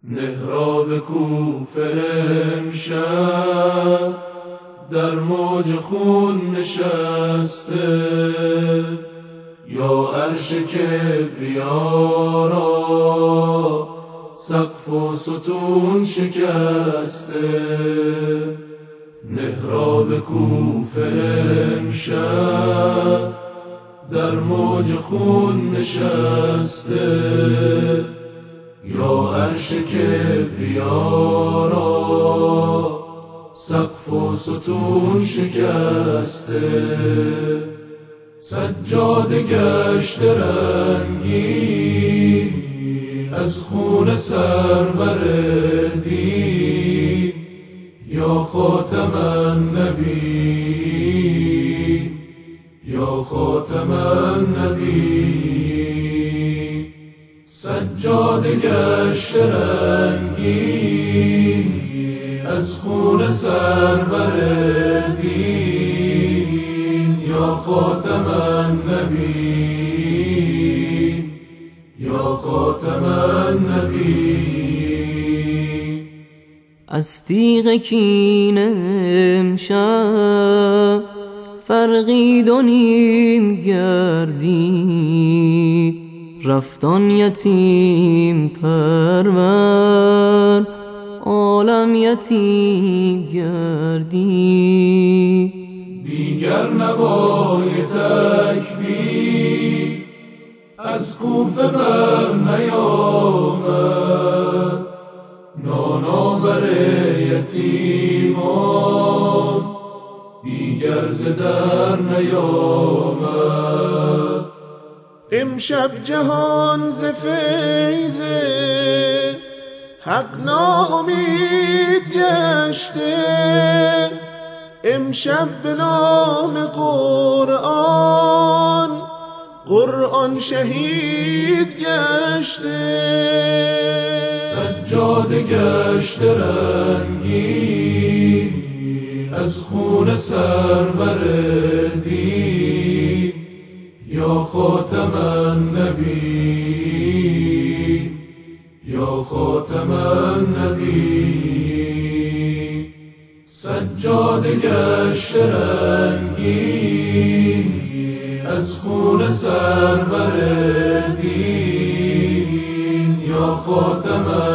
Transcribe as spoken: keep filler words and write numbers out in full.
محراب کوفه امشب در موج خون نشسته، یا عرش کبریا را سقف و ستون شکسته. محراب کوفه امشب در موج خون نشسته، یا عرش کبریا را سقف و ستون شکسته. سجاده گشت رنگی از خون سرور دین، یا خاتم النبی، یا خاتم النبی. سجاده گشت رنگی از خون سرور دین، یا خاتم النبی، یا خاتم النبی. از تیغ کینه امشب فرقی دو نیم گردید، رفت آن یتیم پرور عالم یتیم گردید. دیگر نوای تکبیر از کوفه بر نیامد، نانآور یتیمان دیگر ز در نیامد. امشب جهان ز فیض حق ناامید گشته، امشب به نام قرآن قرآن شهید گشته. سجاده گشت رنگی از خون سرور دین، یا خاتم النبی، یا خاتم النبی. سجاده گشت رنگی از خون سرور دین، یا خاتم